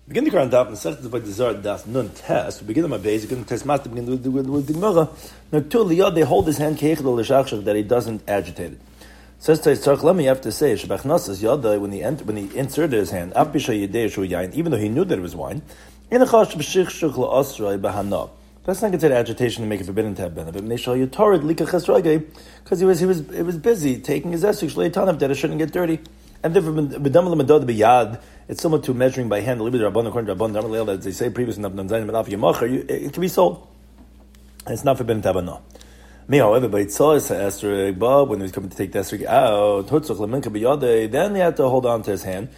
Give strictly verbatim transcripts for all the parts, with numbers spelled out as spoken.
Begin the Quran daf Masechtas Vayizar daf nun test. We begin on my base. We begin the test master. Begin with with, with the Gemara. Now, to liyad they hold his hand keichel l'shachshach that he doesn't agitate it. Says to Tzarch Lemi, you have to say shebachnasas yada when he ent- when he inserted his hand af b'shay yedei shu yain, even though he knew that it was wine. In a chash b'shichshach la'asrei b'hana. That's not considered agitation to make it forbidden to have benefit. Because he was he was it was busy taking his esrog shleitanav that it shouldn't get dirty. And therefore, it's similar to measuring by hand. According to Rabban, as they say previously, it can be sold. And it's not forbidden to have a no. Me, however, but it saw his esrog, but when he was coming to take the esrog out, then he had to hold on to his hand.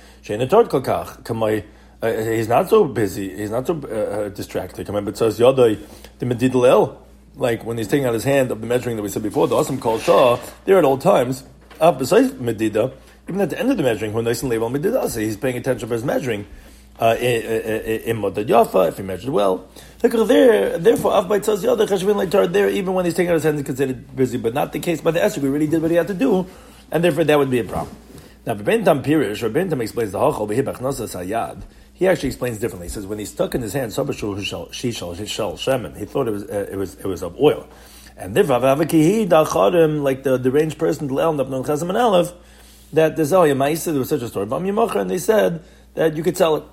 Uh, he's not so busy. He's not so uh, distracted. But it says yadai the medidlel, like when he's taking out his hand of the measuring that we said before. The awesome call shah there at all times. Uh, besides medida, even at the end of the measuring, when nice and label medida, so he's paying attention for his measuring. Uh, in modad yafa, if he measured well. There, therefore, af by tzaz yada chashvin leitar there, even when he's taking out his hand, is considered busy, but not the case by the esrog. We really did what he had to do, and therefore that would be a problem. Now, Rabbeinu Tam Pirish, Rabbeinu Tam explains the hachol behibachnasas hayad. He actually explains differently. He says when he stuck in his hand, sabashul shishal shishal shemen, he thought it was uh, it was it was of oil, and therefore like the deranged person that there's oh Yemaisa, there was such a story. And they said that you could sell it,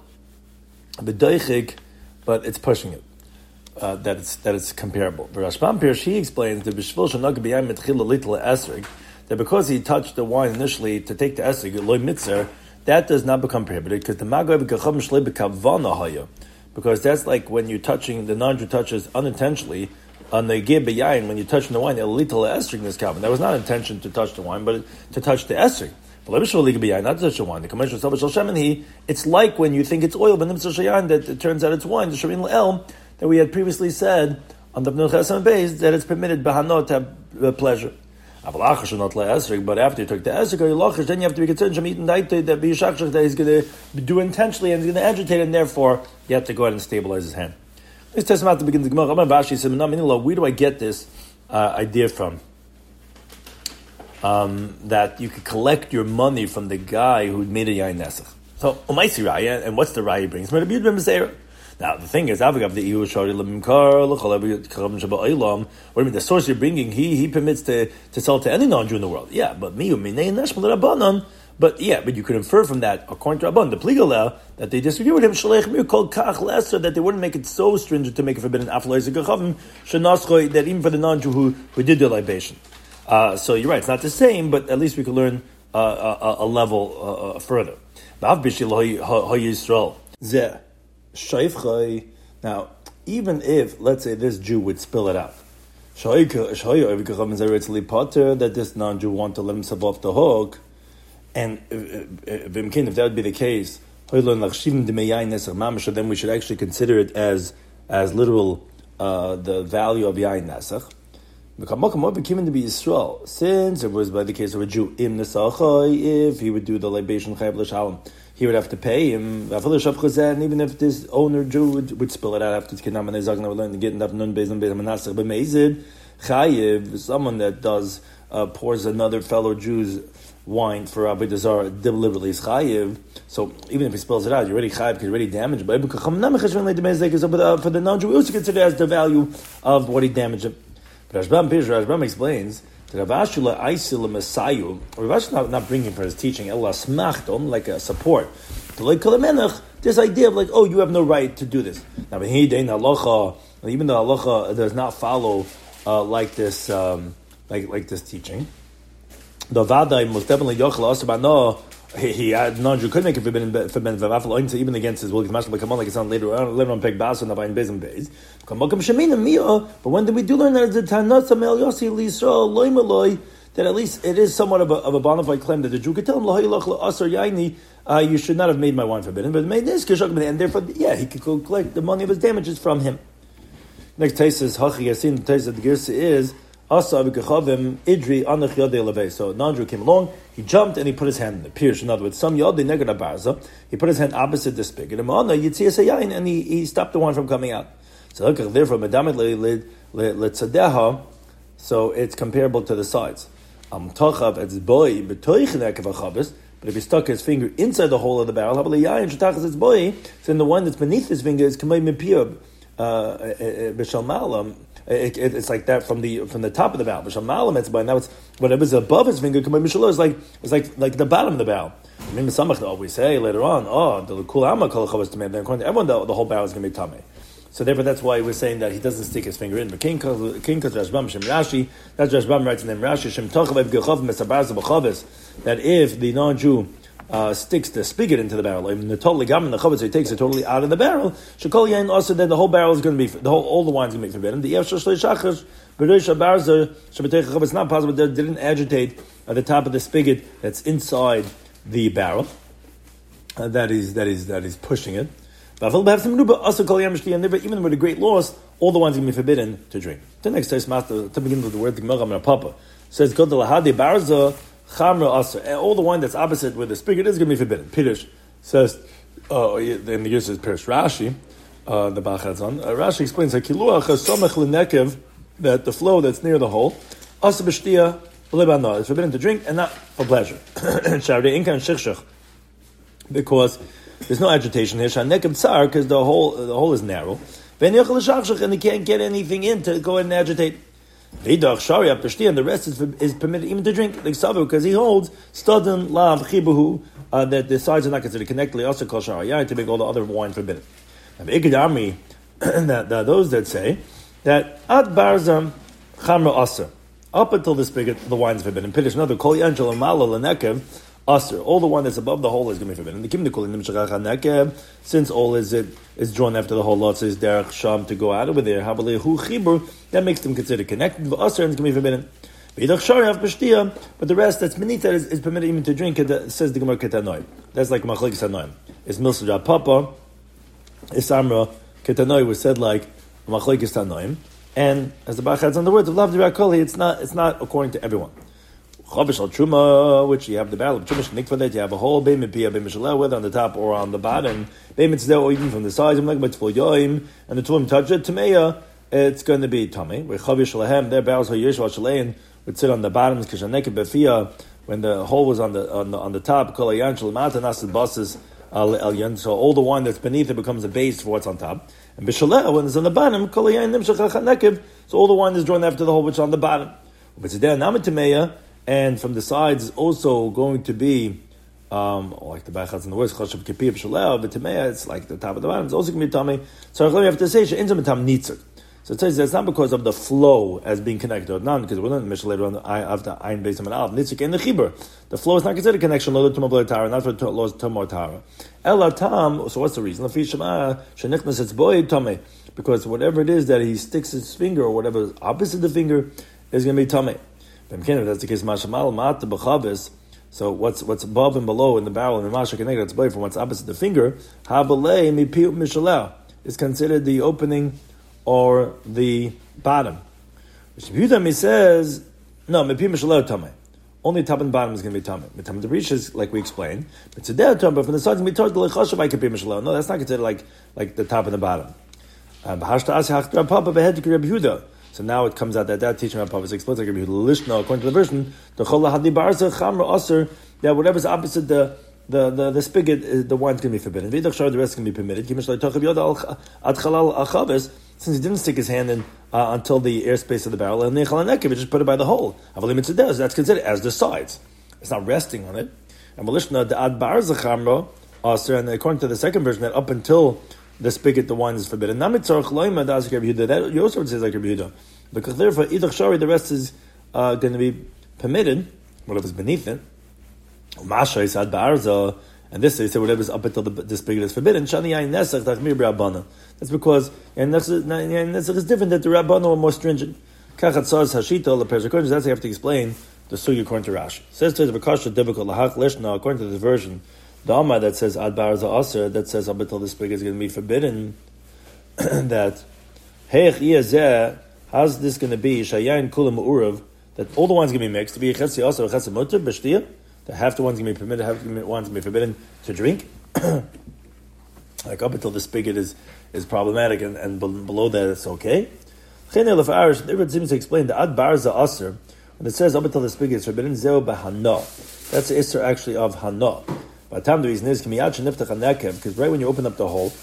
but it's pushing it. Uh, that it's that it's comparable. But Rashbam Pirish, he explains the b'shvil shenag b'yayim mitchila litla esrog, that because he touched the wine initially to take the esrog loy mitzer, that does not become prohibited because the magav gacham shlei bekavana haya, because that's like when you're touching the non-Jew touches unintentionally on the gib b'yayin when you're touching the wine. Elitala esrog in this kavan. That was not intention to touch the wine, but to touch the esrog. But not to touch the wine. The commercial sabashal shemen he. It's like when you think it's oil, but that it turns out it's wine. The sharin el that we had previously said on the Bnei Chesam Beis that it's permitted b'hanot to have uh, pleasure. But after you took the esrog, then you have to be concerned that that he's going to do intentionally and he's going to agitate, and therefore you have to go ahead and stabilize his hand. This testament begins the Gemara. Where do I get this uh, idea from? Um, that you could collect your money from the guy who made a yain nesach. So, umaisi raya, and what's the raya he brings? Now, the thing is, what do you mean? The source you're bringing, he he permits to, to sell to any non-Jew in the world. Yeah, but but yeah, but you could infer from that, according to Rabban, the Pligaleh, that they disagree with him, that they wouldn't make it so stringent to make it forbidden, that even for the non-Jew who, who did the libation. Uh, so you're right, it's not the same, but at least we could learn uh, a, a level uh, further. Now, even if, let's say, this Jew would spill it out, that this non-Jew want to let himself off the hook, and if that would be the case, then we should actually consider it as as literal uh, the value of yain nesach. To be Yisrael, since it was by the case of a Jew, if he would do the libation chayv l'shalom, he would have to pay him. And even if this owner Jew would, would spill it out after Tkidam and Ezagna would learn to get in nun bezim bezim manasach b'meizid chayiv, someone that does uh, pours another fellow Jew's wine for Avodah Zarah deliberately is chayiv. So even if he spills it out, you're already chayiv because you're already damaged. But for the non-Jew, we also consider it as the value of what he damaged him. But Rashbam Pirish, Rashbam explains that Rav Ashula Aisila Masayu, or Rav Ashula not, not bringing for his teaching, Ella Smachtom, like a support. This idea of like, oh, you have no right to do this. Now, even the halacha does not follow uh, like this, um, like like this teaching. The Vadai most definitely Yochel Asaba no. He, he had non-Jew could make it forbidden forbidden even against his will. Like it's on later on later on Peg Bas and Navayin Bezim Beis. But when did we do learn that the Tanat Samel Yossi Lisrael Loy Maloi, that at least it is somewhat of a of a bona fide claim that the Jew could tell him Lahayilach Asar Yaini, uh, you should not have made my wine forbidden, but made this and therefore yeah he could go collect the money of his damages from him. Next taste is Hachi Yasin. The taste of the Girsa is Asa v'kachavim idri anach yodei levei. So non-Jew came along, he jumped and he put his hand in the pierce. In other words, some yodei neged barza, he put his hand opposite the spigot. And he he stopped the wine from coming out. So therefore, so it's comparable to the sides. Um, tachav it's boy betoich nekavachabis. But if he stuck his finger inside the hole of the barrel, then the one that's beneath his finger is kamei mipiyah b'shal malam. It's like that from the from the top of the barrel. B'shal malam it's by now it's whatever's above his finger kamei mishalo is like it's like like the bottom of the barrel. I mean, Samach always say later on, oh, the kul amma kol chavos tamei. Then according to everyone, the, the whole barrel is going to be tamei. So therefore, that's why we're saying that he doesn't stick his finger in. But King King Rashbam Shem Rashi, that's Rashbam writes in the name Rashi Shem Tochav Gechav Mesabarz B'Chavis, that if the non-Jew uh, sticks the spigot into the barrel, even the totally gammon the chavetz, so he takes it totally out of the barrel. Shekol Yain also then the whole barrel is going to be the whole all the wine is going to be forbidden. The Yevshel Shlei Shachar B'Reish Barza Shabbatei Chavetz. It's not possible that it didn't agitate at the top of the spigot that's inside the barrel. Uh, that is that is that is pushing it. Even with a great loss, all the wines are going to be forbidden to drink. The next text, master, to begin with the word Gemara Papa says, "God the lahadi barza chamra aser." All the wine that's opposite where the spigot is going to be forbidden. Pirush says, uh, in the use is Pirush Rashi, uh, the Bachadzon. Uh, Rashi explains that kiluach somech lenekev, that the flow that's near the hole, aser b'shtia b'lebana, is forbidden to drink and not for pleasure. Because there's no agitation here. Tsar, because the hole the hole is narrow. And he can't get anything in to go ahead and agitate. And the rest is, is permitted even to drink. Like Savu, because he holds Stadan Lav Chibuhu, uh, that the sides are not considered connected, also called Shari, to make all the other wine forbidden. And Ikadami, that those that say that Ad Barzam Chamra Asa, up until the spigot, the wine is forbidden. Piddish another Kol Yanjel and Mala Lenekev. Aser, all the one that's above the hole is going to be forbidden. The Kim since all is it is drawn after the whole lot says derech sham to go out over there. That makes them considered connected. But Aser is going to be forbidden. But the rest that's beneath that is, is permitted even to drink. It says the Gemara Ketanoi. That's like Machlekes Hanoim. It's Milsad Papa. It's Amra Ketanoi was said like Machlekes Hanoim. And as the Bach adds on the words of Lav Dirakoli, it's not it's not according to everyone. Chavish al truma, which you have the barrel of truma shnik for that you have a whole beim pia beim mishaleh, whether on the top or on the bottom, beim mitzvah or even from the sides. I'm like mitzvah yoim, and the tumim touch it tameya, it's going to be tummy. Where chavish lahem, their barrels hayish v'shalein would sit on the bottom kishanek befia when the hole was on the on the on the top. Kol ayan shalamata nasid bases al elyon. So all the wine that's beneath it becomes a base for what's on top. And bishaleh when it's on the bottom, kol ayan nimshach hanekev. So all the wine is drawn after the hole which is on the bottom. But it's there namit tameya. And from the sides is also going to be, um, like the Bachats in the words, Chashav Kipiyah B'Shaleh, but Tameya, it's like the top of the bottom, it's also going to be Tamei. So we have to say, She'inzam Tam Nitzuk. So it says that's not because of the flow as being connected, or not, because we're not in the Mishnah later on, after Ayin Beis Amin Aleph, Nitzuk in the Chibur. The flow is not considered a connection, Lo Tumah B'Lo Tara, not for Lo Tumah Tara. Ela Tam, so what's the reason? Lafi Shema, Shenichnas It's Boy Tamei. Because whatever it is that he sticks his finger, or whatever is opposite the finger, is going to be Tamei. If that's the case, Mashamal Mat B'Chavis. So what's what's above and below in the barrel and the Masha Keneged, that's away from what's opposite the finger. Habalei Mipiut Mishaleh is considered the opening or the bottom. Yehuda says no, Mipiut Mishaleh Tamei. Only top and bottom is going to be Tamei. The Tamei the Rish is like we explained, but today Tamei, but from the sides we told the Lechashav I could be Mishaleh. No, that's not considered like like the top and the bottom. B'Hashta Asi Hachtra Papa Behed Yehuda. So now it comes out that that teaching Rav explains like Lishna, according to the version, the Chola Hadi Barza Chamra Aser, that whatever's opposite the the the, the spigot, the wine's going to be forbidden. The rest is going to be permitted. Since he didn't stick his hand in uh, until the airspace of the barrel, and he just put it by the hole. That's considered as the sides. It's not resting on it. And Lishna the Ad Barza Chamra Aser, and according to the second version, that up until the spigot, the wine is forbidden. That you also would say like Rabbi Yehuda. Because therefore, Idach Shari, the rest is uh, going to be permitted, whatever's beneath it. Masha is Ad Ba'arza, and this they say whatever's up until the, the spigot is forbidden. Shani Yain Nesach, Tachmir B'Rabbana. That's because Yain Nesach is different, that the Rabbana are more stringent. Kachat Saz Hashita, the Persian, that's how you have to explain the Sugi according to Rashi. Says to the Vakasha, difficult, Lahach Lishna, according to the version, the Amma that says Ad Barza Aser, that says up until the spigot is going to be forbidden, that Heich Iyazeh, how's this going to be? Shayayin Kulam Urav, that all the wines going to be mixed, to be Chetzi Aser, Chetzi Mutter, B'Shtiyah, that half the ones going to be permitted, half the ones going to be forbidden to drink. Like up until the spigot is, is problematic, and, and below that it's okay. Chen Elef Arish, it seems to explain the Ad Barza Aser, when it says up until the spigot is forbidden, Zeo Bahana. That's the Isser actually of Hana. By the time the reason is, because right when you open up the hole,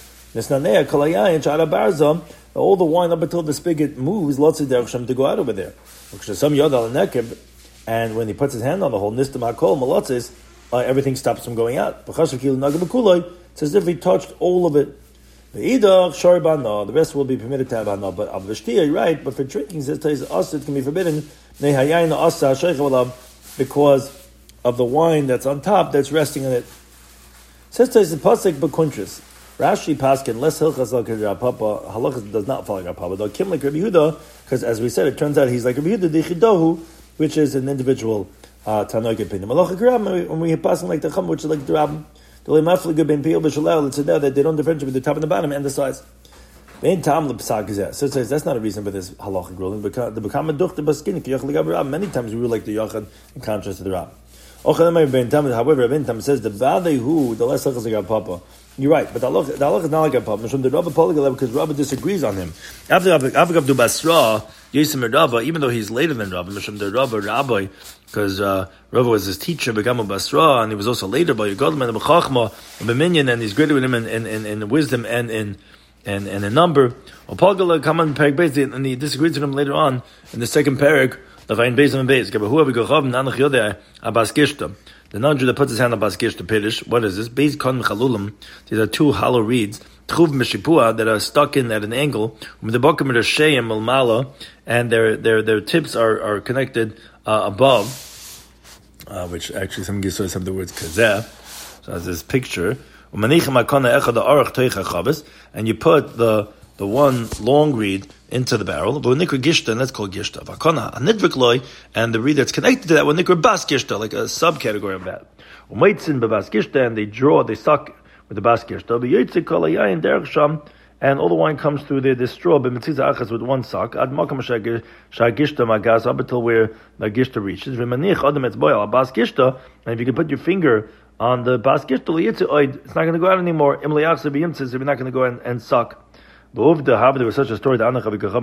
all the wine up until the spigot moves, lots of derechim to go out over there. And when he puts his hand on the hole, uh, everything stops from going out. It's as if he touched all of it. The rest will be permitted to have hana. But of you're right. But for drinking, it says us it can be forbidden because of the wine that's on top that's resting on it. Says to the pasuk b'kuntris. Rashi paskin less hilchas like Rabbi Papa. Halachas does not follow Rabbi Papa. Though Kim like Rabbi Yehuda, because as we said, it turns out he's like Rabbi Yehuda dichidahu, which is an individual uh, Tanoik opinion. Malacha Karab, when we have passing like the Chum, which is like the Rabbim, the Lemafliga ben Peel b'Shalel, it's there that they don't differentiate between the top and the bottom and the sides. Vein tam lepsak is that. So it says that's not a reason for this halachic ruling. Because the bekama duch the baskin kiyach legab Rab. Many times we rule like the Yachad in contrast to the Rab. However, Rabbi Tam says the vadehu the less hilchas like Papa. You're right, but the halach, the halach is not like a Papa. The Rabbi Poligalev because Rabbi disagrees on him. After Avigavdu Basra, Yisim Rabba, even though he's later than Rabbi, Mishum the Rabbi Rabbi, because uh, Rabbi was his teacher, Begam Basra, and he was also later by Yogodlam and Bechachma and Beminyan, and he's greater with him in, in, in, in wisdom and in and and in number. Opagala come on Perik Beis, and he disagrees with him later on in the second Perik. The Vain Beis and Beis. Who we go Chav Nanach Yodeh Abbas Gishta. The non-Jew that puts his hand on Abbas Gishta Pirish. What is this? Beis Kon Chalulim. These are two hollow reeds. Tchuv Meshipua that are stuck in at an angle. The Bokim are Sheyim Malmala, and their their their tips are are connected uh, above. Uh, which actually some Gisos have the words Kazeh. So as this picture. And you put the the one long reed into the barrel, but nikra gishta, and that's called gishta. Vakona, a nidvikloi, and the reed that's connected to that one nikra bas gishta, like a subcategory of that. Umeitzin bebas gishta, and they draw, they suck with the bas gishta. B'yitzik kol hayayin derech sham, and all the wine comes through the, the straw, b'mitziza achas with one suck. Ad makam shagishta magas, up until where the gishta reaches. V'manich adam etzboyal, a bas gishta, and if you can put your finger on the bas gishta, it's not going to go out anymore. Im leyachse b'yimtzis, if you're not going to go and, and suck. There was such a story that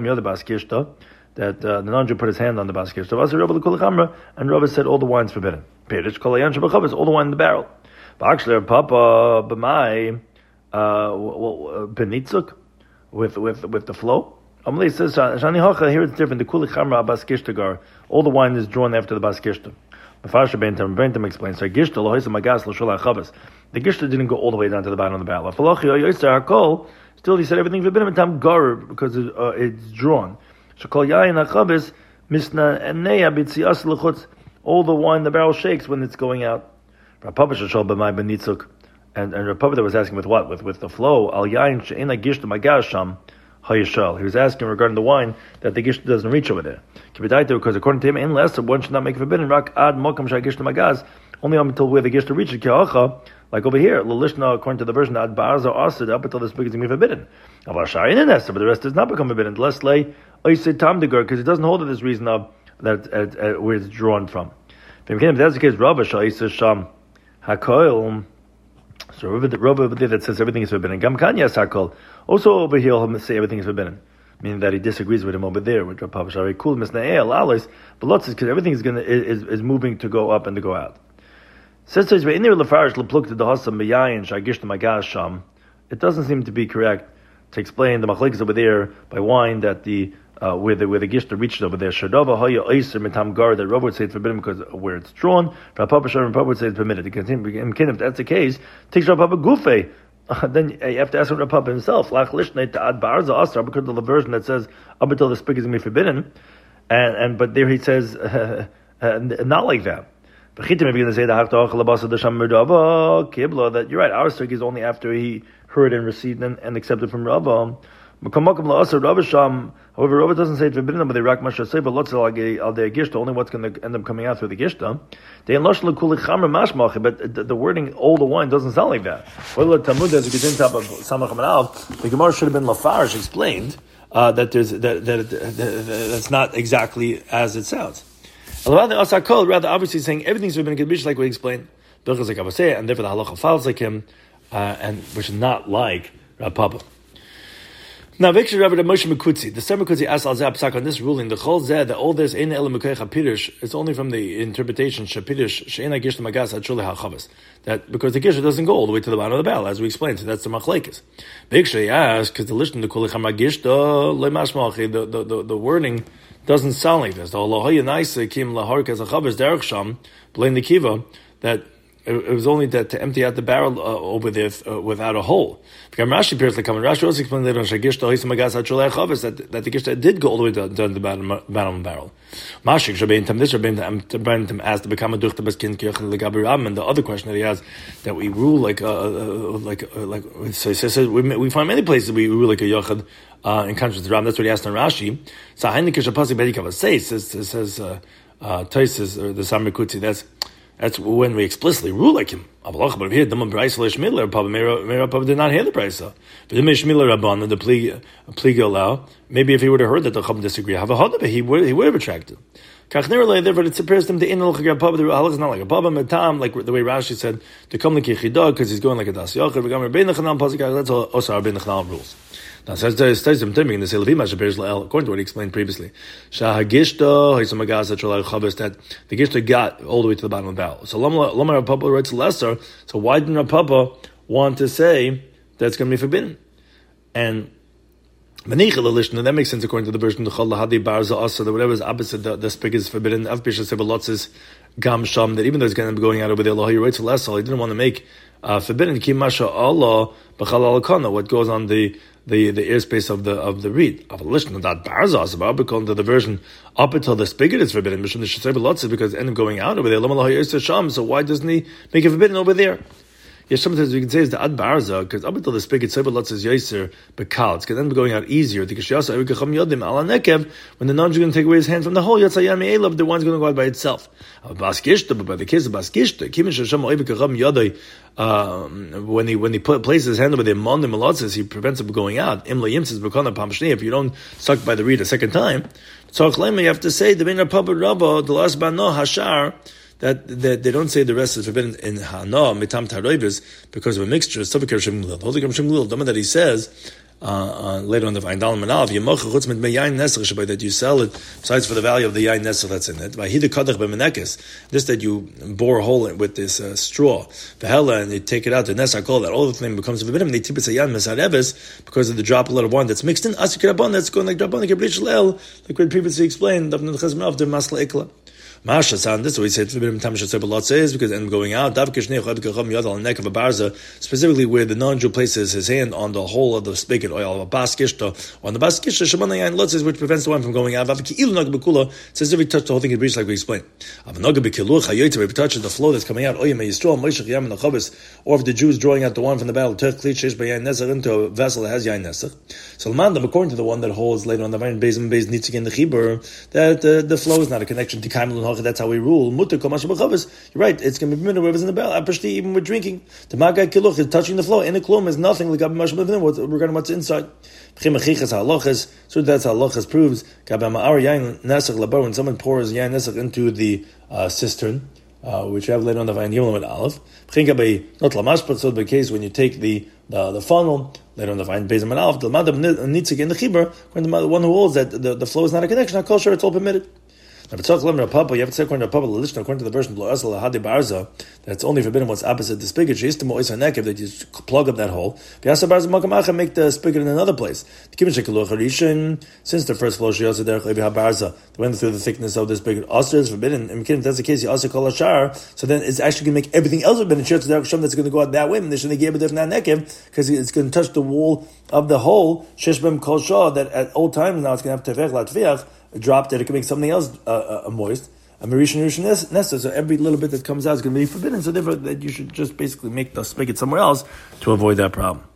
that uh, the non-Jew put his hand on the baskishta, and Rabbi said all the wine's forbidden. All the wine in the barrel. But actually, Papa b'mai benitzuk with with with the flow. Amalei says Shani Hacha. Here it's different. The kuli chamra baskishtagar. All the wine is drawn after the baskishta. Mefasher Bentam Bentam explains. So gishta lohoisa magas l'sholah chavas. The gishta didn't go all the way down to the bottom of the barrel. Still, he said everything forbidden in tam gar because it, uh, it's drawn. So kol yayin achabis misna eneya b'tzias l'chutz. All the wine, the barrel shakes when it's going out. Rav Papa shashal b'may b'nitzuk, and and Rav Papa was asking with what with with the flow al yayin she'ena gishta magasham hayishal. He was asking regarding the wine that the gishta doesn't reach over there. Because according to him, in less one should not make it forbidden. Rak ad mokam shay gishta magaz. Only up until where the gishta reaches ki'acha. Like over here, Lelishna, according to the version, ad barza asid up until the spigot is going to be forbidden. But the rest does not become forbidden. Less lay oisid tamdigur, because it doesn't hold to this reason of that uh, uh, where it's drawn from. If that's the case, Rabba shaisash sham hakoil. So Rabba over there that says everything is forbidden. Gam kanyas hakol. Also over here, he'll say everything is forbidden, meaning that he disagrees with him over there. With Rabba shari cool misnael alis, but lots because everything is going is is moving to go up and to go out. Says it doesn't seem to be correct to explain the machlekes over there by wine that the uh, where the where the gishta reached over there. Shadava haya oiser mitam gar that Rabbi would say it's forbidden because of where it's drawn. Rabbi Papa would say it's permitted. If that's the case, takes Rabbi Papa gufe. Uh, then you have to ask Rabbi Papa himself. Lach lishne to ad barza asra because of the version that says up until the spigot is going to be forbidden, and and but there he says uh, uh, not like that. Maybe you're going to say that you're right. Our sirk is only after he heard and received and, and accepted from Rava. However, Rava doesn't say it's forbidden, but they rak masha say, but lots of al der gishta, only what's going to end up coming out through the gishta. But the, the wording all the wine doesn't sound like that. The Gemara should have been Lafarge explained uh, that there's that, that, that, that that's not exactly as it sounds. Rather, obviously saying everything's forbidden kedusha, like we explained, and therefore the halacha follows like him, uh, and which is not like Rav Papa. Now, Vikshir Rabbi Moshe Mekutzi, the Seder Mekutzi asked Al Zeh Psak on this ruling. The Chol Zeh that all this in Elam Mekaycha Pirush, it's only from the interpretation Shapirush Sheina Gish Magas Achule HaChavas. That because the Gish doesn't go all the way to the bottom of the barrel, as we explained. So that's the Machlekes. Vikshir asked because the listen to Kulicham Magishta Lemashmalchi, the the the the wording doesn't sound like this. The Olahoya Naisa Kim Lahark as a Chavas Derech Sham Blaine the Kiva that. It was only that to empty out the barrel uh, over there uh, without a hole. Rashi appears like coming. Rashi also explained later on that that the gishta did go all the way down to the bottom, bottom of the barrel. Mashik Shabbein Tam this Shabbein Tam asked to become a duchta beskin kirchen legabiram, and the other question that he has that we rule like uh, uh, like uh, like so he says we we find many places we rule like a yochad uh, in contrast to Ram. That's what he asked on Rashi. So Heinike Shapasi Bedikava says says says uh, uh, Taisis or the Samrikuti. That's That's when we explicitly rule like him. But here, Damon Brisa Shmiller, Papa did not hear the Brisa. But the Shmiller Rabban and the plea allow. Maybe if he would have heard that the Chum disagree, have a hodah, he would he would have retracted. Kachner there, but it appears to him the inal Papa. The halach is not like a Papa Matam, like the way Rashi said to come like Yichidah because he's going like a Das Yochid. That's also our Ben Chanal rules. Now, says says him in the Selavim according to what he explained previously. Shahagishta Hisamagasa Cholai Chavas that the Gishta got all the way to the bottom of the barrel. So Lama Rav Papa writes lesser. So why didn't Rav Papa want to say that it's going to be forbidden? And Manichel Lishna, that makes sense according to the version of the Chol Lahadi Barza Asa, that whatever is opposite the, the spig is forbidden. Avpisha Sebalotsis Gam Sham, that even though it's going to be going out over there, Allah, he writes lesser, he didn't want to make uh, forbidden Ki Masha Allah B'chal Al-Kana, what goes on the the the airspace of the of the reed. That barzas about because to the version up until the spigot is forbidden. Because end up going out over there. So why doesn't he make it forbidden over there? Yes, sometimes we can say is the ad barza because up until the spigot several is yaser bekal. It's going to end up going out easier. The kishiyasa erikacham yodim ala nekev when the non is going to take away his hand from the hole. Yatzayam me'elav the one's going to go out by itself. Baskishta, but by the case of baskishta, kimin shasham erikacham yodai. When he when he put, places his hand over the mon malatzis, he prevents it from going out. Imla yimsis bekana pamshni. If you don't suck by the reed a second time, so you have to say the ben rabba rabba the last bano hashar. That, that they don't say the rest is forbidden in Hana, Mitam Taroivis, because of a mixture. That he says, uh, uh, later on the Vindal Manav, that you sell it, besides for the value of the Yain Nesach that's in it. This that you bore a hole in with this uh, straw, and you take it out, the Nesach, all that, all the thing becomes forbidden. They tip it Yain Mesarevis, because of the drop a of wine that's mixed in, Asikirabon, that's going like Drabon, like like we previously explained, of the Masla Ikla. Masha sound this way he said forbidden tam shasebelot says because I'm going out davkishne chadkacham yad on the neck of a barza specifically where the non-Jew places his hand on the hole of the spigot oil of a baskishta on the baskishta shemana yain lotzes which prevents the wine from going out. Avki ilu naga bekula says if he touched the whole thing it breached like we explained. Avnaga bekiluch hayoyte if he touches the flow that's coming out oyem yisrael moishach yam in the chavis or if the Jews drawing out the wine from the barrel turch klit sheish bayayin nesach into a vessel that has yain nesach. So Lamandam according to the one that holds later on the vine bezim bez nitzig in the chibur that uh, the flow is not a connection to kaimel. That's how we rule. Mutter komash b'chavas. You're right. It's going to be permitted whatever's in the barrel. Apashti even with drinking. The magai kiluch is touching the flow. In the klum is nothing like abamash b'vin regarding what's inside. So that's how halachas proves. When someone pours yain nesach into the uh, cistern, uh, which we have later on the vayin yom with aleph. Not lamash, but so the case when you take the the, the funnel later on the vayin bezim and aleph. The madam nitzik in the chibur. When the one who holds that the, the flow is not a connection, not kosher, it's all permitted. Now, you have to say according to Papa, according to the version that it's only forbidden what's opposite the spigot. That you plug up that hole. Make the spigot in another place. Since the first flow the went through the thickness of the spigot, also is forbidden. And if that's the case, you also call a shar. So then it's actually going to make everything else forbidden. That's going to go out that way. And they shouldn't give it because it's going to touch the wall of the hole. That at all times now it's going to have tefech a drop that it can make something else uh, uh, moist. A marishan rishon nesta, so every little bit that comes out is going to be forbidden. So therefore, that you should just basically make the spigot somewhere else to avoid that problem.